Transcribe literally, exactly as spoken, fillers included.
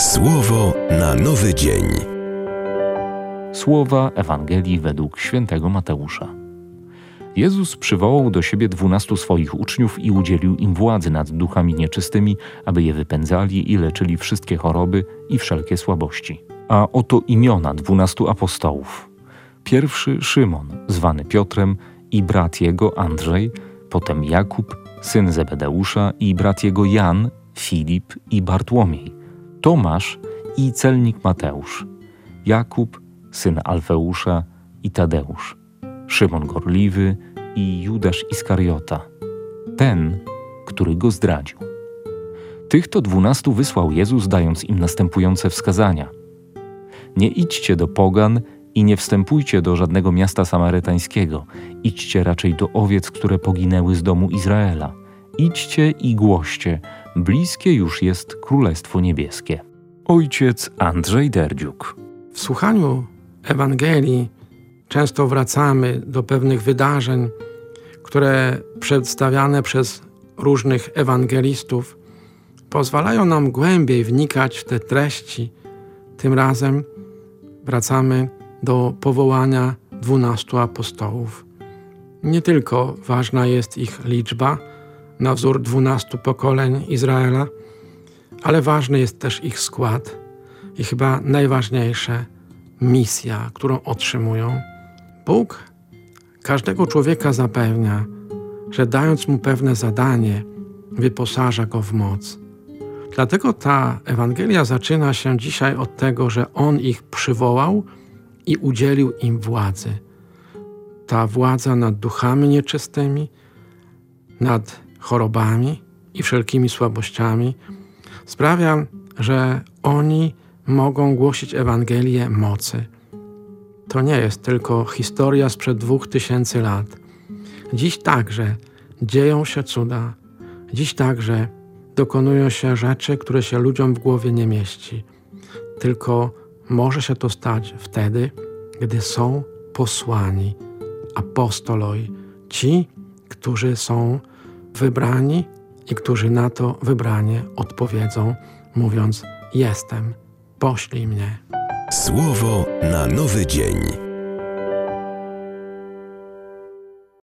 Słowo na nowy dzień. Słowa Ewangelii według świętego Mateusza. Jezus przywołał do siebie dwunastu swoich uczniów i udzielił im władzy nad duchami nieczystymi, aby je wypędzali i leczyli wszystkie choroby i wszelkie słabości. A oto imiona dwunastu apostołów. Pierwszy Szymon, zwany Piotrem, i brat jego Andrzej, potem Jakub, syn Zebedeusza, i brat jego Jan, Filip i Bartłomiej, Tomasz i celnik Mateusz, Jakub, syn Alfeusza i Tadeusz, Szymon Gorliwy i Judasz Iskariota, ten, który go zdradził. Tych to dwunastu wysłał Jezus, dając im następujące wskazania. Nie idźcie do pogan i nie wstępujcie do żadnego miasta samarytańskiego. Idźcie raczej do owiec, które poginęły z domu Izraela. Idźcie i głoście, bliskie już jest Królestwo Niebieskie. Ojciec Andrzej Derdziuk. W słuchaniu Ewangelii często wracamy do pewnych wydarzeń, które przedstawiane przez różnych ewangelistów pozwalają nam głębiej wnikać w te treści. Tym razem wracamy do powołania dwunastu apostołów. Nie tylko ważna jest ich liczba, na wzór dwunastu pokoleń Izraela, ale ważny jest też ich skład i chyba najważniejsze misja, którą otrzymują. Bóg każdego człowieka zapewnia, że dając mu pewne zadanie, wyposaża go w moc. Dlatego ta Ewangelia zaczyna się dzisiaj od tego, że On ich przywołał i udzielił im władzy. Ta władza nad duchami nieczystymi, nad chorobami i wszelkimi słabościami sprawia, że oni mogą głosić Ewangelię mocy. To nie jest tylko historia sprzed dwóch tysięcy lat. Dziś także dzieją się cuda. Dziś także dokonują się rzeczy, które się ludziom w głowie nie mieści. Tylko może się to stać wtedy, gdy są posłani apostoloi, ci, którzy są wybrani i którzy na to wybranie odpowiedzą, mówiąc: jestem, poślij mnie. Słowo na nowy dzień.